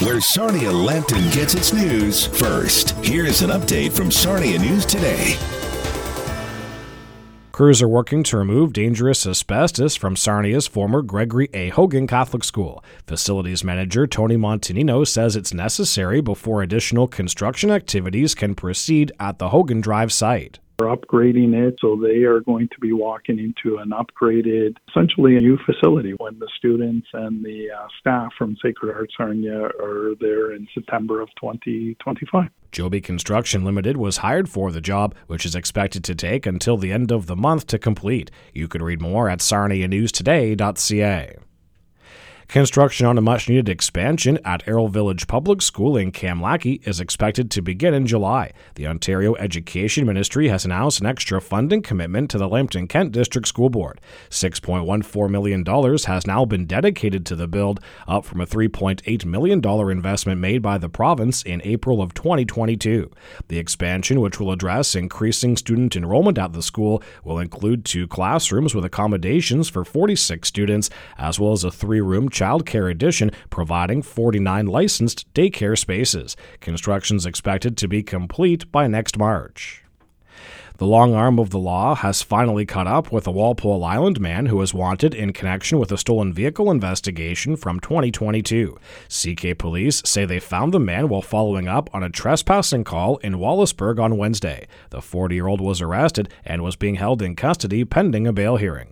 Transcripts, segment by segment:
where Sarnia-Lambton gets its news first. Here's an update from Sarnia News Today. Crews are working to remove dangerous asbestos from Sarnia's former Gregory A. Hogan Catholic School. Facilities manager Tony Montanino says it's necessary before additional construction activities can proceed at the Hogan Drive site. We're upgrading it, so they are going to be walking into an upgraded, essentially a new facility when the students and the staff from Sacred Heart Sarnia are there in September of 2025. Joby Construction Limited was hired for the job, which is expected to take until the end of the month to complete. You can read more at sarnianewstoday.ca. Construction on a much-needed expansion at Errol Village Public School in Kamlaki is expected to begin in July. The Ontario Education Ministry has announced an extra funding commitment to the Lambton-Kent District School Board. $6.14 million has now been dedicated to the build, up from a $3.8 million investment made by the province in April of 2022. The expansion, which will address increasing student enrollment at the school, will include 2 classrooms with accommodations for 46 students, as well as a 3-room childcare addition providing 49 licensed daycare spaces. Construction's expected to be complete by next March. The long arm of the law has finally caught up with a Walpole Island man who was wanted in connection with a stolen vehicle investigation from 2022. CK police say they found the man while following up on a trespassing call in Wallaceburg on Wednesday. The 40-year-old was arrested and was being held in custody pending a bail hearing.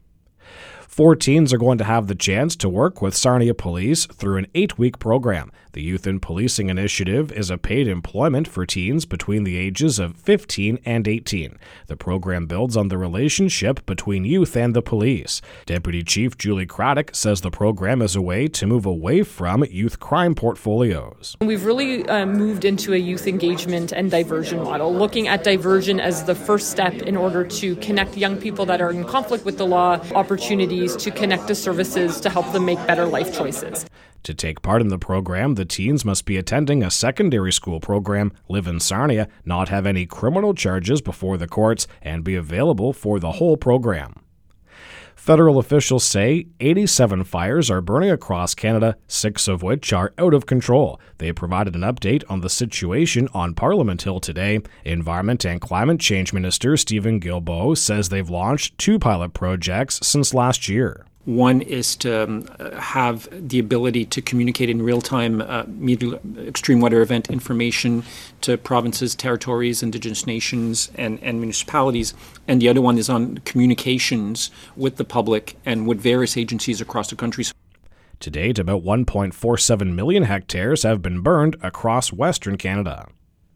4 teens are going to have the chance to work with Sarnia Police through an 8-week program. The Youth in Policing Initiative is a paid employment for teens between the ages of 15 and 18. The program builds on the relationship between youth and the police. Deputy Chief Julie Craddock says the program is a way to move away from youth crime portfolios. We've really moved into a youth engagement and diversion model, looking at diversion as the first step in order to connect young people that are in conflict with the law, opportunities to connect to services to help them make better life choices. To take part in the program, the teens must be attending a secondary school program, live in Sarnia, not have any criminal charges before the courts, and be available for the whole program. Federal officials say 87 fires are burning across Canada, 6 of which are out of control. They provided an update on the situation on Parliament Hill today. Environment and Climate Change Minister Stephen Guilbeault says they've launched 2 pilot projects since last year. One is to have the ability to communicate in real time extreme weather event information to provinces, territories, Indigenous nations, and municipalities. And the other one is on communications with the public and with various agencies across the country. To date, about 1.47 million hectares have been burned across Western Canada.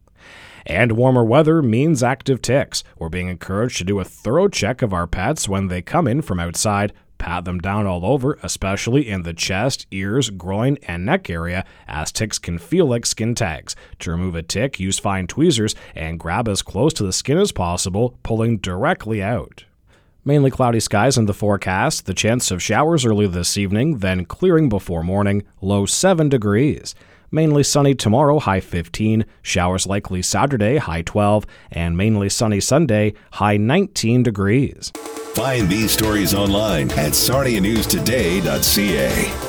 And warmer weather means active ticks. We're being encouraged to do a thorough check of our pets when they come in from outside. Pat them down all over, especially in the chest, ears, groin, and neck area, as ticks can feel like skin tags. To remove a tick, use fine tweezers and grab as close to the skin as possible, pulling directly out. Mainly cloudy skies in the forecast, the chance of showers early this evening, then clearing before morning, low 7 degrees. Mainly sunny tomorrow, high 15, showers likely Saturday, high 12, and mainly sunny Sunday, high 19 degrees. Find these stories online at sarnianewstoday.ca.